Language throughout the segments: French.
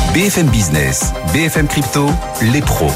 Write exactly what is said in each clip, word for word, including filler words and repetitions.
B F M Business, B F M Crypto, les pros.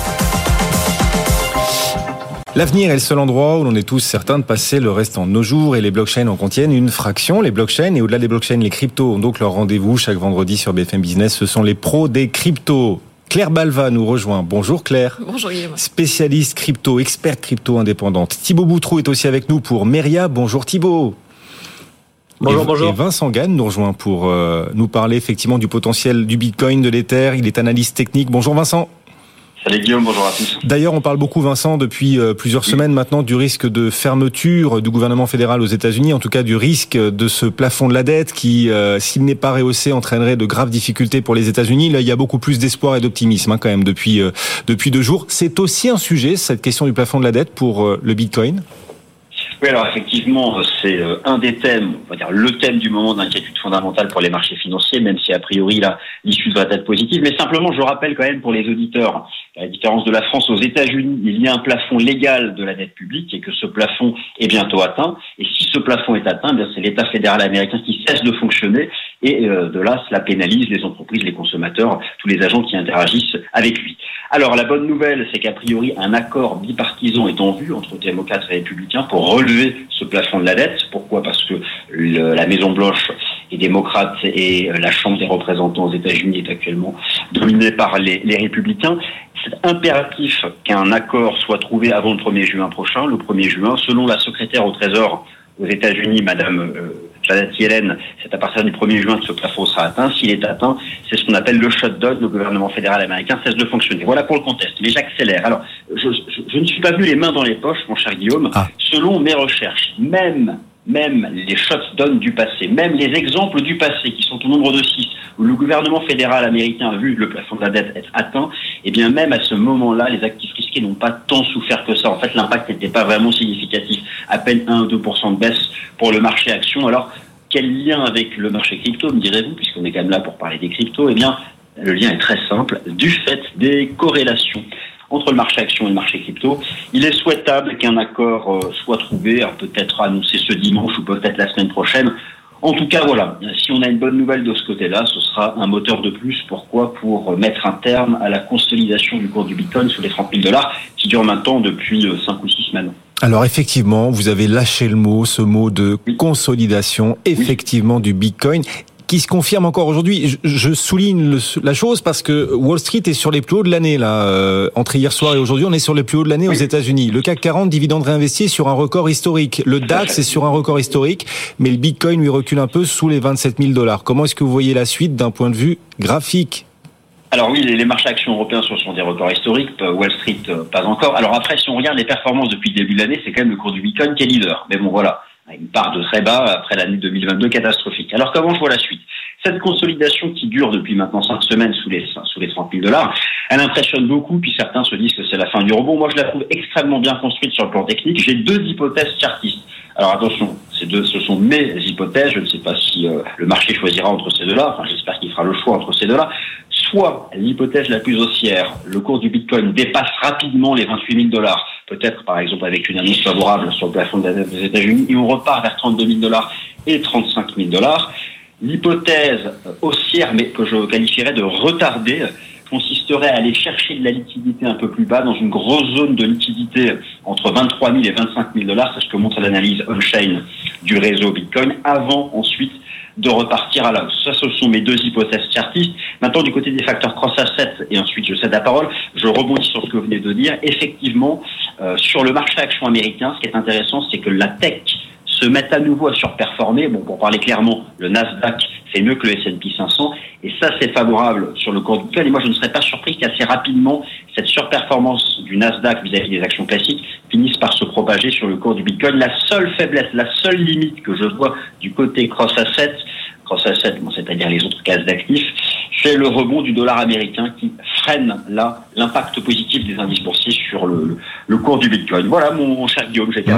L'avenir est le seul endroit où l'on est tous certains de passer le restant de nos jours et les blockchains en contiennent une fraction. Les blockchains et au-delà des blockchains, les cryptos ont donc leur rendez-vous chaque vendredi sur B F M Business. Ce sont les pros des cryptos. Claire Balva nous rejoint. Bonjour Claire. Bonjour Guillaume. Spécialiste crypto, experte crypto indépendante. Thibaut Boutroux est aussi avec nous pour Meria. Bonjour Thibaut. Bonjour, et, bonjour. Et Vincent Gann nous rejoint pour euh, nous parler effectivement du potentiel du Bitcoin, de l'Ether. Il est analyste technique. Bonjour Vincent. Salut Guillaume, bonjour à tous. D'ailleurs, on parle beaucoup, Vincent, depuis plusieurs oui. semaines maintenant, du risque de fermeture du gouvernement fédéral aux États-Unis, en tout cas du risque de ce plafond de la dette qui, euh, s'il n'est pas rehaussé, entraînerait de graves difficultés pour les États-Unis. Là, il y a beaucoup plus d'espoir et d'optimisme hein, quand même depuis euh, depuis deux jours. C'est aussi un sujet, cette question du plafond de la dette pour euh, le Bitcoin. Oui, alors effectivement, c'est un des thèmes, on va dire le thème du moment d'inquiétude fondamentale pour les marchés financiers, même si a priori là l'issue devrait être positive. Mais simplement, je rappelle quand même pour les auditeurs, à la différence de la France, aux États-Unis, il y a un plafond légal de la dette publique et que ce plafond est bientôt atteint. Et si ce plafond est atteint, bien c'est l'État fédéral américain qui cesse de fonctionner et euh, de là, cela pénalise les entreprises, les consommateurs, tous les agents qui interagissent avec lui. Alors la bonne nouvelle, c'est qu'a priori un accord bipartisan est en vue entre démocrates et républicains pour relever ce plafond de la dette. Pourquoi ? Parce que le, la Maison-Blanche est démocrate et la Chambre des représentants aux États-Unis est actuellement dominée par les, les républicains. C'est impératif qu'un accord soit trouvé avant le premier juin prochain. Le premier juin, selon la secrétaire au Trésor aux États-Unis, Madame euh, Janet Yellen, c'est à partir du premier juin que ce plafond sera atteint. S'il est atteint, c'est ce qu'on appelle le shutdown. Le gouvernement fédéral américain cesse de fonctionner. Voilà pour le contexte. Mais j'accélère. Alors, je, je, je ne suis pas venu les mains dans les poches, mon cher Guillaume. Ah. Selon mes recherches, même même les shutdowns du passé, même les exemples du passé, qui sont au nombre de six, où le gouvernement fédéral américain a vu le plafond de la dette être atteint, et bien même à ce moment-là, les actifs risqués n'ont pas tant souffert que ça. En fait, l'impact n'était pas vraiment significatif. À peine un à deux pour cent de baisse pour le marché action. Alors, quel lien avec le marché crypto, me direz-vous, puisqu'on est quand même là pour parler des cryptos? Eh bien, le lien est très simple, du fait des corrélations entre le marché action et le marché crypto. Il est souhaitable qu'un accord euh, soit trouvé, alors peut-être annoncé ce dimanche ou peut-être la semaine prochaine. En tout cas, voilà, si on a une bonne nouvelle de ce côté-là, ce sera un moteur de plus. Pourquoi ? Pour mettre un terme à la consolidation du cours du Bitcoin sous les trente mille dollars qui dure maintenant depuis cinq ou six semaines. Alors effectivement, vous avez lâché le mot, ce mot de oui. consolidation, effectivement, oui. du Bitcoin, qui se confirme encore aujourd'hui. Je, je souligne le, la chose parce que Wall Street est sur les plus hauts de l'année là. Euh, entre hier soir et aujourd'hui, on est sur les plus hauts de l'année aux États-Unis. Le C A C quarante, dividende réinvesti sur un record historique. Le DAX est sur un record historique, mais le Bitcoin lui recule un peu sous les vingt-sept mille dollars. Comment est-ce que vous voyez la suite d'un point de vue graphique ? Alors oui, les marchés actions européens sont sur des records historiques, Wall Street pas encore. Alors après, si on regarde les performances depuis le début de l'année, c'est quand même le cours du Bitcoin qui est leader. Mais bon voilà, une part de très bas après l'année deux mille vingt-deux catastrophique. Alors comment je vois la suite ? Cette consolidation qui dure depuis maintenant cinq semaines sous les, sous les trente mille dollars, elle impressionne beaucoup, puis certains se disent que c'est la fin du rebond. Moi, je la trouve extrêmement bien construite sur le plan technique. J'ai deux hypothèses chartistes. Alors attention, ces deux, ce sont mes hypothèses. Je ne sais pas si euh, le marché choisira entre ces deux-là. Enfin, j'espère qu'il fera le choix entre ces deux-là. Soit l'hypothèse la plus haussière, le cours du Bitcoin dépasse rapidement les vingt-huit mille dollars, peut-être par exemple avec une annonce favorable sur le plafond des États-Unis, et on repart vers trente-deux mille dollars et trente-cinq mille dollars. L'hypothèse haussière, mais que je qualifierais de retardée, consisterait à aller chercher de la liquidité un peu plus bas dans une grosse zone de liquidité entre vingt-trois mille et vingt-cinq mille dollars, c'est ce que montre l'analyse on-chain du réseau Bitcoin, avant ensuite de repartir à la hausse. Ça, ce sont mes deux hypothèses chartistes. Maintenant, du côté des facteurs cross-asset, et ensuite je cède la parole, je rebondis sur ce que vous venez de dire. Effectivement, euh, sur le marché action américain, ce qui est intéressant, c'est que la tech se met à nouveau à surperformer. Bon, pour parler clairement, le Nasdaq fait mieux que le S and P cinq cents, et ça, c'est favorable sur le cours du Bitcoin. Et moi, je ne serais pas surpris qu'assez rapidement, cette surperformance du Nasdaq vis-à-vis des actions classiques finisse par se propager sur le cours du Bitcoin. La seule faiblesse, la seule limite que je vois du côté cross-asset, cross-asset, bon, c'est-à-dire les autres classes d'actifs, c'est le rebond du dollar américain qui freine là l'impact positif des indices boursiers sur le, le, le cours du Bitcoin. Voilà, mon cher Guillaume, j'ai terminé.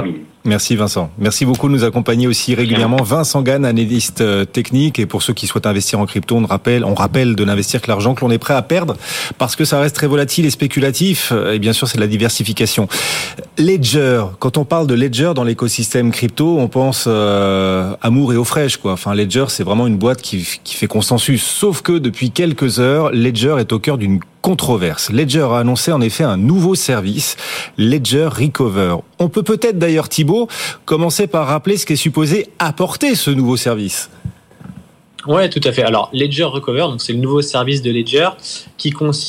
Merci Vincent. Merci beaucoup de nous accompagner aussi régulièrement. Vincent Gann, analyste technique. Et pour ceux qui souhaitent investir en crypto, on rappelle, on rappelle de n'investir que l'argent que l'on est prêt à perdre parce que ça reste très volatile et spéculatif. Et bien sûr, c'est de la diversification. Ledger. Quand on parle de Ledger dans l'écosystème crypto, on pense euh, amour et eau fraîche, quoi. Enfin, Ledger, c'est vraiment une boîte qui, qui fait consensus. Sauf que depuis quelques heures, Ledger est au cœur d'une controverse. Ledger a annoncé en effet un nouveau service, Ledger Recover. On peut peut-être d'ailleurs, Thibaut, commencer par rappeler ce qu'est supposé apporter ce nouveau service. Ouais, tout à fait. Alors, Ledger Recover, donc c'est le nouveau service de Ledger qui consiste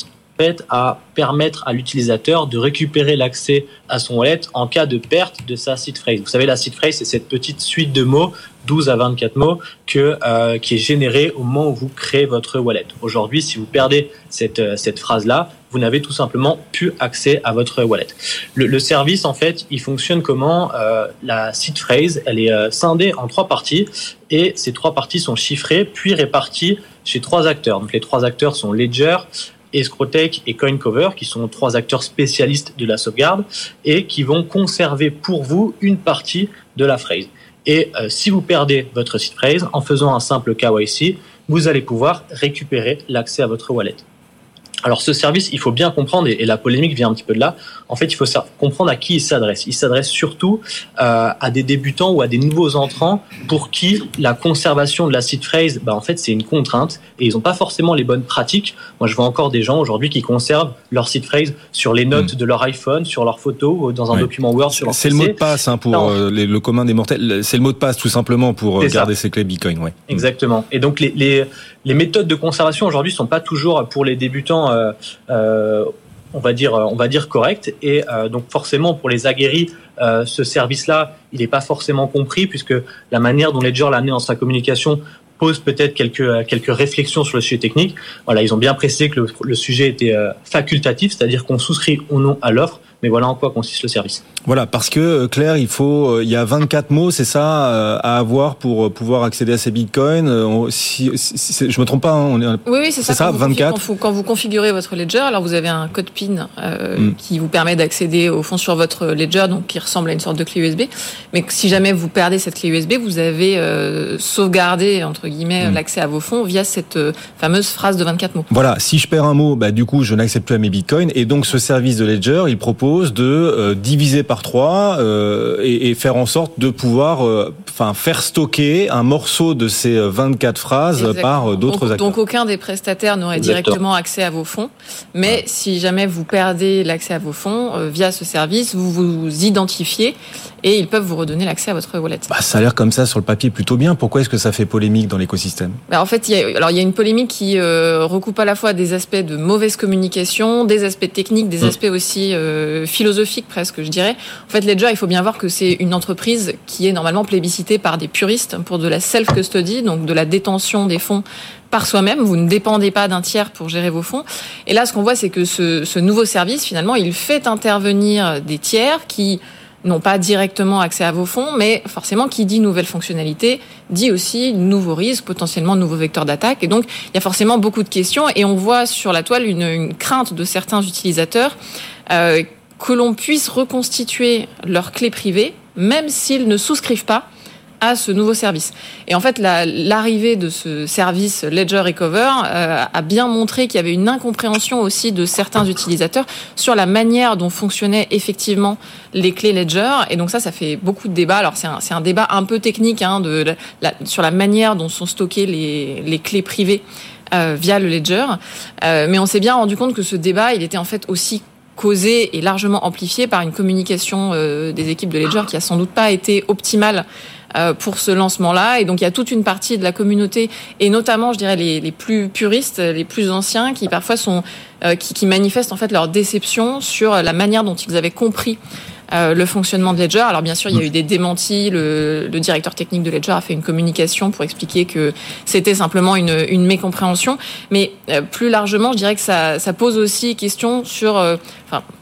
à permettre à l'utilisateur de récupérer l'accès à son wallet en cas de perte de sa seed phrase. Vous savez, la seed phrase, c'est cette petite suite de mots, douze à vingt-quatre mots, que, euh, qui est générée au moment où vous créez votre wallet. Aujourd'hui, si vous perdez cette, cette phrase-là, vous n'avez tout simplement plus accès à votre wallet. Le, le service, en fait, il fonctionne comment euh, la seed phrase, elle est euh, scindée en trois parties et ces trois parties sont chiffrées puis réparties chez trois acteurs. Donc, les trois acteurs sont Ledger, Escrowtech et CoinCover, qui sont trois acteurs spécialistes de la sauvegarde et qui vont conserver pour vous une partie de la phrase. Et euh, si vous perdez votre seed phrase, en faisant un simple K Y C, vous allez pouvoir récupérer l'accès à votre wallet. Alors ce service, il faut bien comprendre, et, et la polémique vient un petit peu de là, en fait il faut comprendre à qui il s'adresse. Il s'adresse surtout euh, à des débutants ou à des nouveaux entrants pour qui la conservation de la seed phrase, bah, en fait c'est une contrainte et ils n'ont pas forcément les bonnes pratiques. Moi je vois encore des gens aujourd'hui qui conservent leur seed phrase sur les notes mmh. de leur iPhone, sur leur photo, ou dans un ouais. document Word sur leur C'est P C. le mot de passe hein, pour euh, les, le commun des mortels, c'est le mot de passe tout simplement pour euh, garder ses clés Bitcoin. Ouais. Exactement. Et donc les, les, les méthodes de conservation aujourd'hui sont pas toujours pour les débutants Euh, euh, on va dire, on va dire correct. Et euh, donc forcément pour les aguerris, euh, ce service-là, il n'est pas forcément compris puisque la manière dont Ledger l'a amené dans sa communication pose peut-être quelques quelques réflexions sur le sujet technique. Voilà, ils ont bien précisé que le, le sujet était euh, facultatif, c'est-à-dire qu'on souscrit ou non à l'offre. Mais voilà en quoi consiste le service. Voilà, parce que Claire, il faut, il y a vingt-quatre mots, c'est ça, à avoir pour pouvoir accéder à ces bitcoins. Si, si, je me trompe pas, hein, on est, oui, oui, c'est, c'est ça. ça quand vingt-quatre. Vous, quand vous configurez votre ledger, alors vous avez un code PIN euh, mm. qui vous permet d'accéder au fond sur votre ledger, donc qui ressemble à une sorte de clé U S B. Mais si jamais vous perdez cette clé U S B, vous avez euh, sauvegardé entre guillemets mm. l'accès à vos fonds via cette euh, fameuse phrase de vingt-quatre mots. Voilà, si je perds un mot, bah du coup, je n'accède plus à mes bitcoins. Et donc, ce service de Ledger, il propose de euh, diviser par trois euh, et, et faire en sorte de pouvoir euh, enfin faire stocker un morceau de ces vingt-quatre phrases Exactement. par euh, d'autres donc, acteurs. Donc aucun des prestataires n'aurait Exactement. directement accès à vos fonds, mais ouais. si jamais vous perdez l'accès à vos fonds euh, via ce service, vous vous identifiez et ils peuvent vous redonner l'accès à votre wallet. Bah, ça a l'air comme ça sur le papier plutôt bien. Pourquoi est-ce que ça fait polémique dans l'écosystème ? Bah, en fait, il y a, alors il y a une polémique qui euh, recoupe à la fois des aspects de mauvaise communication, des aspects techniques, des mmh. aspects aussi euh, philosophiques presque, je dirais. En fait, Ledger, il faut bien voir que c'est une entreprise qui est normalement plébiscitée par des puristes pour de la self-custody, donc de la détention des fonds par soi-même. Vous ne dépendez pas d'un tiers pour gérer vos fonds. Et là, ce qu'on voit, c'est que ce, ce nouveau service, finalement, il fait intervenir des tiers qui n'ont pas directement accès à vos fonds, mais forcément, qui dit nouvelle fonctionnalité, dit aussi nouveaux risques, potentiellement nouveaux vecteurs d'attaque. Et donc, il y a forcément beaucoup de questions. Et on voit sur la toile une, une crainte de certains utilisateurs euh, que l'on puisse reconstituer leur clé privée, même s'ils ne souscrivent pas à ce nouveau service. Et en fait, la, l'arrivée de ce service Ledger Recover euh, a bien montré qu'il y avait une incompréhension aussi de certains utilisateurs sur la manière dont fonctionnaient effectivement les clés Ledger. Et donc ça, ça fait beaucoup de débats. Alors c'est un, c'est un débat un peu technique hein, de la, sur la manière dont sont stockées les, les clés privées euh, via le Ledger. Euh, mais on s'est bien rendu compte que ce débat, il était en fait aussi causé et largement amplifié par une communication euh, des équipes de Ledger qui a sans doute pas été optimale euh, pour ce lancement-là. Et donc, il y a toute une partie de la communauté, et notamment, je dirais, les, les plus puristes, les plus anciens, qui parfois sont, euh, qui, qui manifestent en fait leur déception sur la manière dont ils avaient compris Euh, le fonctionnement de Ledger. Alors bien sûr, il y a eu des démentis. Le, le directeur technique de Ledger a fait une communication pour expliquer que c'était simplement une, une mécompréhension. Mais euh, plus largement, je dirais que ça, ça pose aussi question sur, euh, enfin,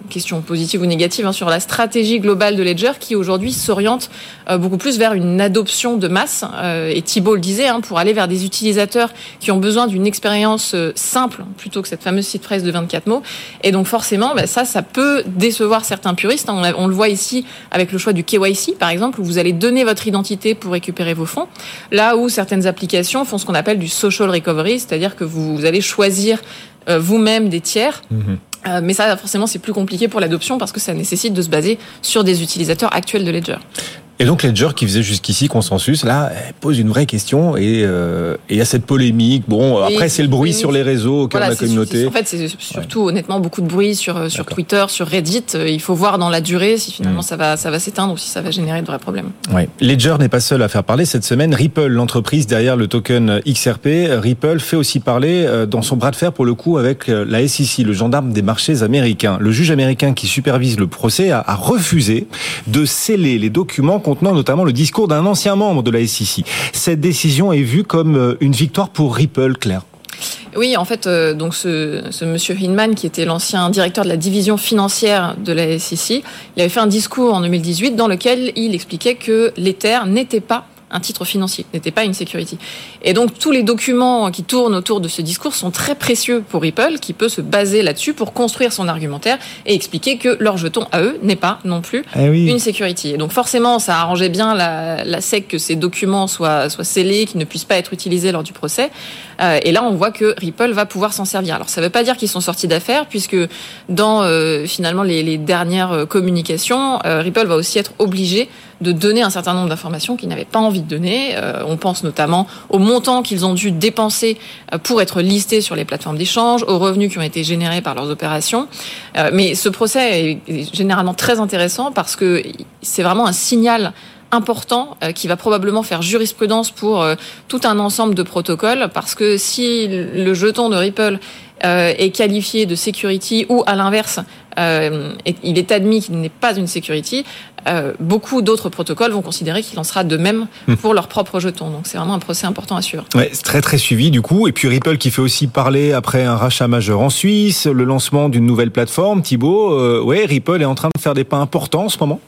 question positive ou négative, hein, sur la stratégie globale de Ledger qui aujourd'hui s'oriente euh, beaucoup plus vers une adoption de masse. Euh, et Thibault le disait, hein, pour aller vers des utilisateurs qui ont besoin d'une expérience euh, simple plutôt que cette fameuse site phrase de vingt-quatre mots. Et donc forcément, bah, ça, ça peut décevoir certains puristes. On, a, on le voit ici avec le choix du K Y C, par exemple, où vous allez donner votre identité pour récupérer vos fonds. Là où certaines applications font ce qu'on appelle du social recovery, c'est-à-dire que vous, vous allez choisir euh, vous-même des tiers. Mmh. Euh, mais ça, forcément, c'est plus compliqué pour l'adoption parce que ça nécessite de se baser sur des utilisateurs actuels de Ledger. Et donc Ledger, qui faisait jusqu'ici consensus, là, pose une vraie question et euh, il y a cette polémique. Bon, après, et c'est le bruit sur les réseaux auquel voilà, on a communauté. En fait, c'est surtout, ouais. honnêtement, beaucoup de bruit sur, sur Twitter, sur Reddit. Il faut voir dans la durée si finalement mmh. ça va, ça va s'éteindre ou si ça va générer de vrais problèmes. Ouais. Ledger n'est pas seul à faire parler cette semaine. Ripple, l'entreprise derrière le token X R P, Ripple fait aussi parler dans son bras de fer, pour le coup, avec la S E C, le gendarme des marchés américains. Le juge américain qui supervise le procès a, a refusé de sceller les documents contenant notamment le discours d'un ancien membre de la S E C. Cette décision est vue comme une victoire pour Ripple, Claire. Oui, en fait, euh, donc ce, ce monsieur Hinman, qui était l'ancien directeur de la division financière de la S E C, il avait fait un discours en deux mille dix-huit dans lequel il expliquait que l'Ether n'était pas un titre financier, n'était pas une security. Et donc, tous les documents qui tournent autour de ce discours sont très précieux pour Ripple, qui peut se baser là-dessus pour construire son argumentaire et expliquer que leur jeton à eux n'est pas non plus eh oui. une security. Et donc, forcément, ça arrangeait bien la, la S E C que ces documents soient, soient scellés, qu'ils ne puissent pas être utilisés lors du procès. Euh, et là, on voit que Ripple va pouvoir s'en servir. Alors, ça ne veut pas dire qu'ils sont sortis d'affaires, puisque dans, euh, finalement, les, les dernières communications, euh, Ripple va aussi être obligé de donner un certain nombre d'informations qu'ils n'avaient pas envie de donner. Euh, on pense notamment au montant qu'ils ont dû dépenser pour être listés sur les plateformes d'échange, aux revenus qui ont été générés par leurs opérations. Euh, mais ce procès est généralement très intéressant parce que c'est vraiment un signal important euh, qui va probablement faire jurisprudence pour euh, tout un ensemble de protocoles, parce que si le jeton de Ripple euh, est qualifié de security ou à l'inverse, euh, il est admis qu'il n'est pas une security, euh, beaucoup d'autres protocoles vont considérer qu'il en sera de même pour leur propre jeton. Donc c'est vraiment un procès important à suivre. Ouais, c'est très très suivi du coup. Et puis Ripple qui fait aussi parler après un rachat majeur en Suisse, le lancement d'une nouvelle plateforme. Thibault, euh, ouais, Ripple est en train de faire des pas importants en ce moment.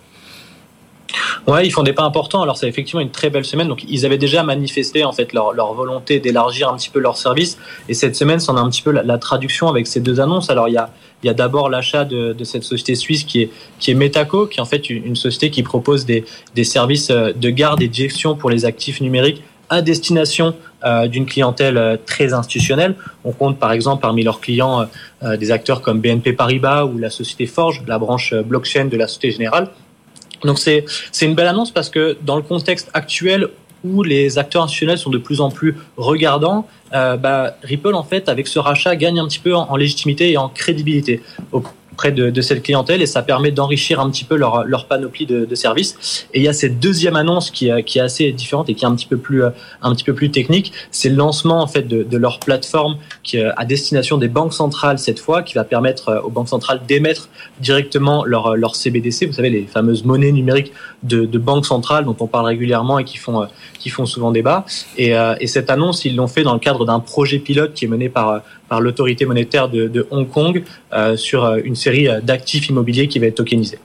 Ouais, ils font des pas importants. Alors c'est effectivement une très belle semaine. Donc ils avaient déjà manifesté en fait leur, leur volonté d'élargir un petit peu leur service. Et cette semaine, c'en a un petit peu la, la traduction avec ces deux annonces. Alors il y a il y a d'abord l'achat de, de cette société suisse qui est qui est Metaco, qui est en fait une, une société qui propose des des services de garde et de gestion pour les actifs numériques à destination euh, d'une clientèle euh, très institutionnelle. On compte par exemple parmi leurs clients euh, des acteurs comme B N P Paribas ou la société Forge, la branche blockchain de la Société Générale. Donc c'est c'est une belle annonce parce que dans le contexte actuel où les acteurs institutionnels sont de plus en plus regardants, euh, bah, Ripple en fait avec ce rachat gagne un petit peu en, en légitimité et en crédibilité auprès de, de cette clientèle, et ça permet d'enrichir un petit peu leur, leur panoplie de, de services. Et il y a cette deuxième annonce qui, qui est assez différente et qui est un petit peu plus, un petit peu plus technique. C'est le lancement en fait de, de leur plateforme qui à destination des banques centrales cette fois, qui va permettre aux banques centrales d'émettre directement leur, leur C B D C. Vous savez, les fameuses monnaies numériques de, de banques centrales dont on parle régulièrement et qui font, qui font souvent débat. Et, et cette annonce, ils l'ont fait dans le cadre d'un projet pilote qui est mené par, par l'autorité monétaire de, de Hong Kong euh, sur une série d'actifs immobiliers qui va être tokenisés.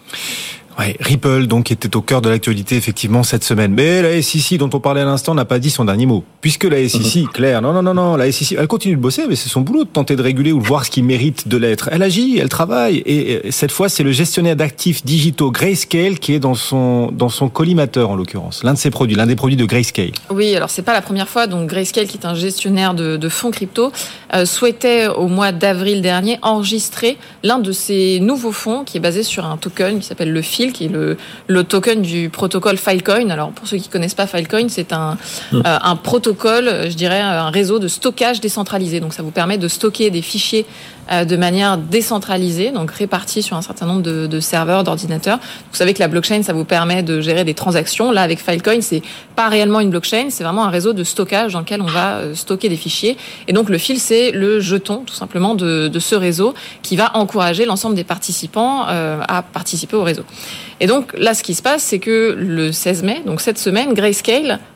Ouais, Ripple, donc, était au cœur de l'actualité, effectivement, cette semaine. Mais la S E C, dont on parlait à l'instant, n'a pas dit son dernier mot. Puisque la S E C, Claire, non, non, non, non, la S E C, elle continue de bosser, mais c'est son boulot de tenter de réguler ou de voir ce qui mérite de l'être. Elle agit, elle travaille. Et cette fois, c'est le gestionnaire d'actifs digitaux Grayscale qui est dans son, dans son collimateur, en l'occurrence. L'un de ses produits, l'un des produits de Grayscale. Oui, alors c'est pas la première fois. Donc, Grayscale, qui est un gestionnaire de, de fonds crypto, euh, souhaitait, au mois d'avril dernier, enregistrer l'un de ses nouveaux fonds qui est basé sur un token qui s'appelle le F I L, qui est le, le token du protocole Filecoin. Alors, pour ceux qui connaissent pas Filecoin, c'est un, mmh. euh, un protocole, je dirais, un réseau de stockage décentralisé. Donc, ça vous permet de stocker des fichiers euh, de manière décentralisée, donc répartis sur un certain nombre de, de serveurs, d'ordinateurs. Vous savez que la blockchain, ça vous permet de gérer des transactions. Là, avec Filecoin, c'est pas réellement une blockchain, c'est vraiment un réseau de stockage dans lequel on va euh, stocker des fichiers. Et donc, le F I L, c'est le jeton, tout simplement, de, de ce réseau qui va encourager l'ensemble des participants euh, à participer au réseau. Et donc, là, ce qui se passe, c'est que le seize mai, donc cette semaine, Grayscale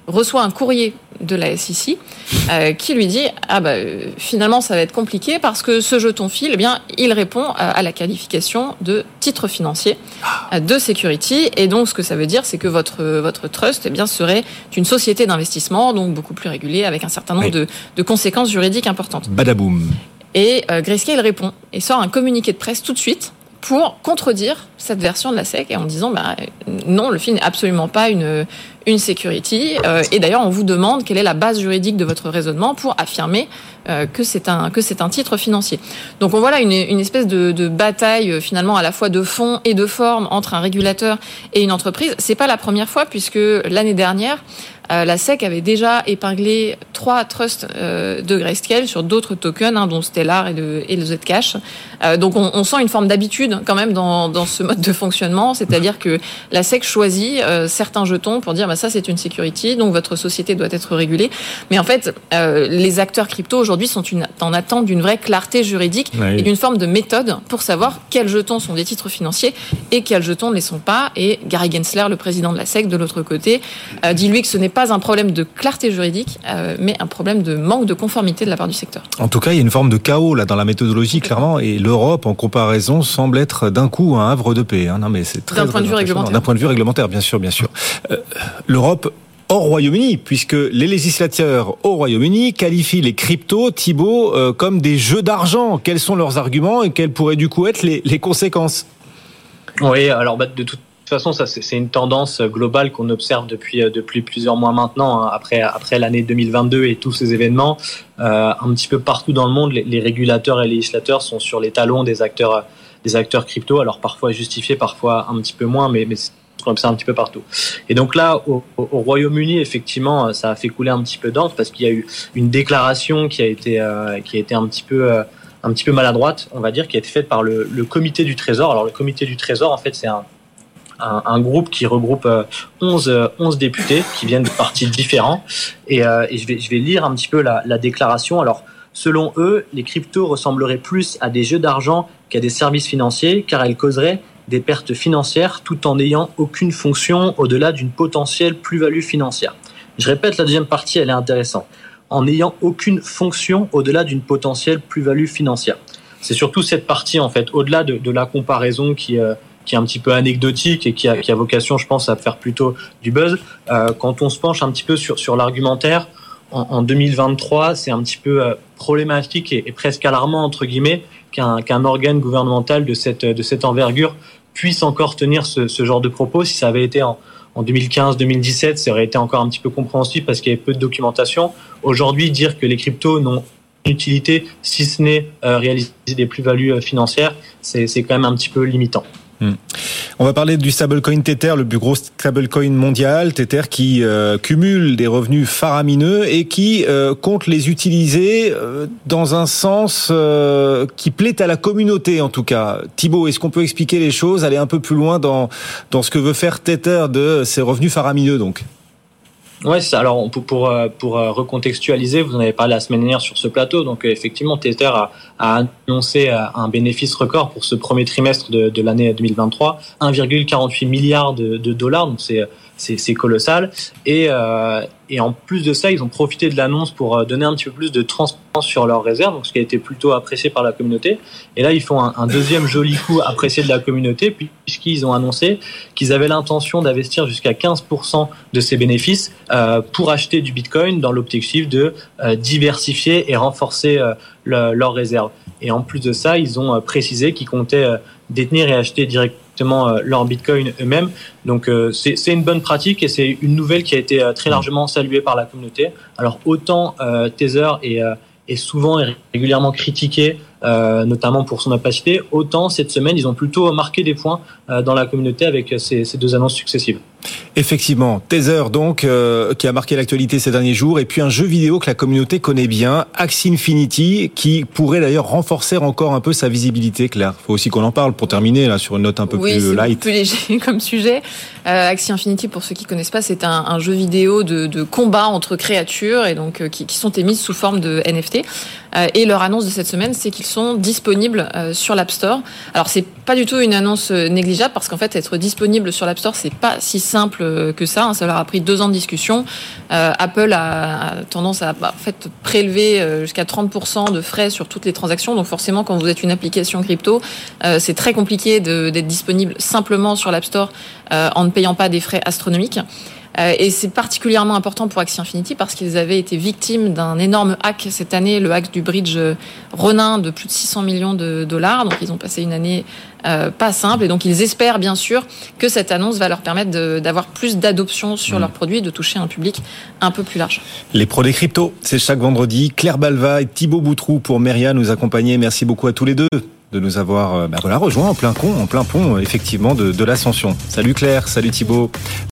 reçoit un courrier de la S E C euh, qui lui dit ah bah euh, finalement ça va être compliqué parce que ce jeton fil, eh bien il répond à, à la qualification de titre financier euh, de security, et donc ce que ça veut dire c'est que votre votre trust eh bien serait une société d'investissement, donc beaucoup plus régulée avec un certain nombre oui. de, de conséquences juridiques importantes. Badaboum. Et euh, Grayscale répond et sort un communiqué de presse tout de suite pour contredire cette version de la S E C et en disant bah non, le fil n'est absolument pas une une security euh, et d'ailleurs on vous demande quelle est la base juridique de votre raisonnement pour affirmer euh, que c'est un que c'est un titre financier. Donc on voit là une une espèce de de bataille finalement à la fois de fond et de forme entre un régulateur et une entreprise. C'est pas la première fois puisque l'année dernière Euh, la S E C avait déjà épinglé trois trusts euh, de Grayscale sur d'autres tokens, hein, dont Stellar et le, et le Zcash. Euh, donc on, on sent une forme d'habitude quand même dans, dans ce mode de fonctionnement, c'est-à-dire que la S E C choisit euh, certains jetons pour dire bah ça c'est une security, donc votre société doit être régulée. Mais en fait, euh, les acteurs crypto aujourd'hui sont une, en attente d'une vraie clarté juridique oui. et d'une forme de méthode pour savoir quels jetons sont des titres financiers et quels jetons ne les sont pas. Et Gary Gensler, le président de la S E C, de l'autre côté, euh, dit lui que ce n'est pas pas un problème de clarté juridique, euh, mais un problème de manque de conformité de la part du secteur. En tout cas, il y a une forme de chaos là dans la méthodologie, clairement, et l'Europe, en comparaison, semble être d'un coup un havre de paix. Hein. Non, mais c'est très, d'un point de vue réglementaire. D'un point de vue réglementaire, bien sûr, bien sûr. Euh, L'Europe hors Royaume-Uni, puisque les législateurs au Royaume-Uni qualifient les cryptos, Thibaut, euh, comme des jeux d'argent. Quels sont leurs arguments et quelles pourraient du coup être les, les conséquences ? Oui, alors bah, de toute De toute façon, ça c'est une tendance globale qu'on observe depuis depuis plusieurs mois maintenant, hein, après après l'année deux mille vingt-deux et tous ces événements. Euh, un petit peu partout dans le monde, les, les régulateurs et les législateurs sont sur les talons des acteurs des acteurs crypto. Alors parfois justifiés, parfois un petit peu moins, mais mais c'est ce qu'on observe un petit peu partout. Et donc là, au, au Royaume-Uni, effectivement, ça a fait couler un petit peu d'encre parce qu'il y a eu une déclaration qui a été euh, qui a été un petit peu euh, un petit peu maladroite, on va dire, qui a été faite par le, le comité du Trésor. Alors le comité du Trésor, en fait, c'est un Un, un groupe qui regroupe onze, onze députés qui viennent de partis différents. Et, euh, et je, vais, je vais lire un petit peu la, la déclaration. Alors, selon eux, les cryptos ressembleraient plus à des jeux d'argent qu'à des services financiers, car elles causeraient des pertes financières tout en n'ayant aucune fonction au-delà d'une potentielle plus-value financière. Je répète, la deuxième partie, elle est intéressante. En n'ayant aucune fonction au-delà d'une potentielle plus-value financière. C'est surtout cette partie, en fait, au-delà de, de la comparaison qui... Euh, qui est un petit peu anecdotique et qui a, qui a vocation, je pense, à faire plutôt du buzz. Euh, quand on se penche un petit peu sur, sur l'argumentaire, en, en deux mille vingt-trois, c'est un petit peu euh, problématique et, et presque alarmant, entre guillemets, qu'un, qu'un organe gouvernemental de cette, de cette envergure puisse encore tenir ce, ce genre de propos. Si ça avait été en, en deux mille quinze deux mille dix-sept, ça aurait été encore un petit peu compréhensible parce qu'il y avait peu de documentation. Aujourd'hui, dire que les cryptos n'ont une utilité, si ce n'est euh, réaliser des plus-values financières, c'est, c'est quand même un petit peu limitant. Hmm. On va parler du stablecoin Tether, le plus gros stablecoin mondial. Tether qui euh, cumule des revenus faramineux et qui euh, compte les utiliser euh, dans un sens euh, qui plaît à la communauté en tout cas. Thibaut, est-ce qu'on peut expliquer les choses, aller un peu plus loin dans dans ce que veut faire Tether de ses revenus faramineux donc? Ouais, c'est ça. Alors pour, pour pour recontextualiser, vous en avez parlé la semaine dernière sur ce plateau. Donc effectivement, Tether a, a annoncé un bénéfice record pour ce premier trimestre de, de l'année deux mille vingt-trois, un virgule quarante-huit milliard de, de dollars. Donc c'est c'est, c'est colossal. Et euh, et en plus de ça, ils ont profité de l'annonce pour donner un petit peu plus de transparence sur leurs réserves, donc ce qui a été plutôt apprécié par la communauté. Et là, ils font un, un deuxième joli coup apprécié de la communauté, puisqu'ils ont annoncé qu'ils avaient l'intention d'investir jusqu'à quinze pour cent de ces bénéfices euh, pour acheter du Bitcoin dans l'objectif de euh, diversifier et renforcer euh, le, leurs réserves. Et en plus de ça, ils ont euh, précisé qu'ils comptaient euh, détenir et acheter directement euh, leur Bitcoin eux-mêmes. Donc euh, c'est, c'est une bonne pratique et c'est une nouvelle qui a été euh, très largement saluée par la communauté. Alors autant euh, Tether est, euh, est souvent et régulièrement critiqué, euh, notamment pour son opacité, autant cette semaine ils ont plutôt marqué des points euh, dans la communauté avec ces, ces deux annonces successives. Effectivement, Tether donc euh, qui a marqué l'actualité ces derniers jours, et puis un jeu vidéo que la communauté connaît bien, Axie Infinity, qui pourrait d'ailleurs renforcer encore un peu sa visibilité. Claire, faut aussi qu'on en parle pour terminer là sur une note un peu oui, plus c'est light. Un peu léger comme sujet. Euh, Axie Infinity, pour ceux qui connaissent pas, c'est un, un jeu vidéo de, de combat entre créatures et donc euh, qui, qui sont émises sous forme de N F T. Euh, et leur annonce de cette semaine, c'est qu'ils sont disponibles euh, sur l'App Store. Alors c'est pas du tout une annonce négligeable parce qu'en fait être disponible sur l'App Store, c'est pas si simple que ça. Ça leur a pris deux ans de discussion. Euh, Apple a, a tendance à bah, en fait, prélever jusqu'à trente pour cent de frais sur toutes les transactions. Donc forcément, quand vous êtes une application crypto, euh, c'est très compliqué de, d'être disponible simplement sur l'App Store euh, en ne payant pas des frais astronomiques. Euh, et c'est particulièrement important pour Axie Infinity parce qu'ils avaient été victimes d'un énorme hack cette année, le hack du bridge Ronin de plus de six cents millions de dollars. Donc ils ont passé une année euh, pas simple et donc ils espèrent bien sûr que cette annonce va leur permettre de, d'avoir plus d'adoption sur mmh. leurs produits et de toucher un public un peu plus large. Les pros des cryptos, c'est chaque vendredi. Claire Balva et Thibaut Boutroux pour Meria nous accompagner. Merci beaucoup à tous les deux de nous avoir bah voilà, rejoints en plein pont, en plein pont effectivement de, de l'ascension. Salut Claire, salut Thibaut.